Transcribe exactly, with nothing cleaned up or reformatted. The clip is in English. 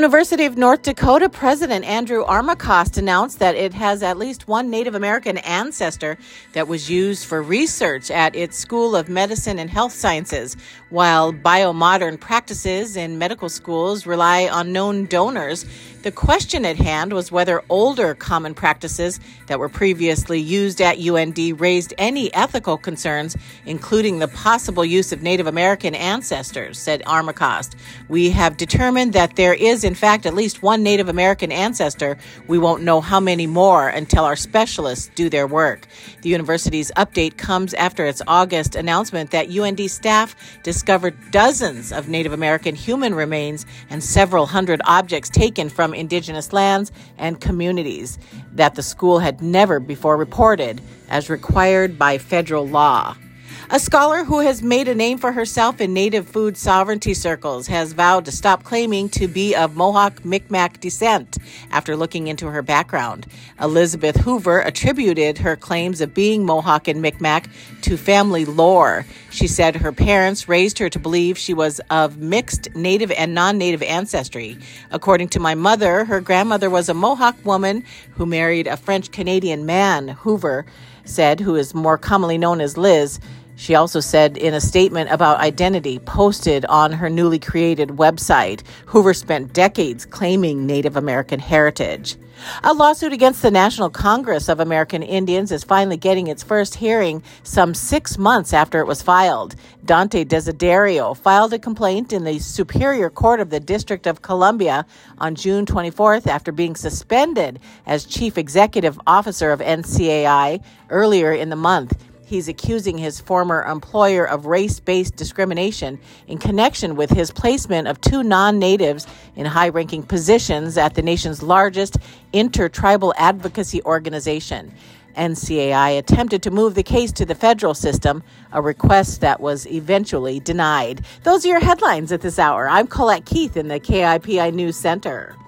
University of North Dakota President Andrew Armacost announced that it has at least one Native American ancestor that was used for research at its School of Medicine and Health Sciences, while biomodern practices in medical schools rely on known donors. The question at hand was whether older common practices that were previously used at U N D raised any ethical concerns, including the possible use of Native American ancestors, said Armacost. We have determined that there is, in fact, at least one Native American ancestor. We won't know how many more until our specialists do their work. The university's update comes after its August announcement that U N D staff discovered dozens of Native American human remains and several hundred objects taken from indigenous lands and communities that the school had never before reported, as required by federal law. A scholar who has made a name for herself in Native food sovereignty circles has vowed to stop claiming to be of Mohawk Mi'kmaq descent after looking into her background. Elizabeth Hoover attributed her claims of being Mohawk and Mi'kmaq to family lore. She said her parents raised her to believe she was of mixed Native and non-Native ancestry. According to my mother, her grandmother was a Mohawk woman who married a French-Canadian man, Hoover said, who is more commonly known as Liz. She also said in a statement about identity posted on her newly created website, Hoover spent decades claiming Native American heritage. A lawsuit against the National Congress of American Indians is finally getting its first hearing some six months after it was filed. Dante Desiderio filed a complaint in the Superior Court of the District of Columbia on June twenty-fourth after being suspended as Chief Executive Officer of N C A I earlier in the month. He's accusing his former employer of race-based discrimination in connection with his placement of two non-natives in high-ranking positions at the nation's largest intertribal advocacy organization. N C A I attempted to move the case to the federal system, a request that was eventually denied. Those are your headlines at this hour. I'm Colette Keith in the K I P I News Center.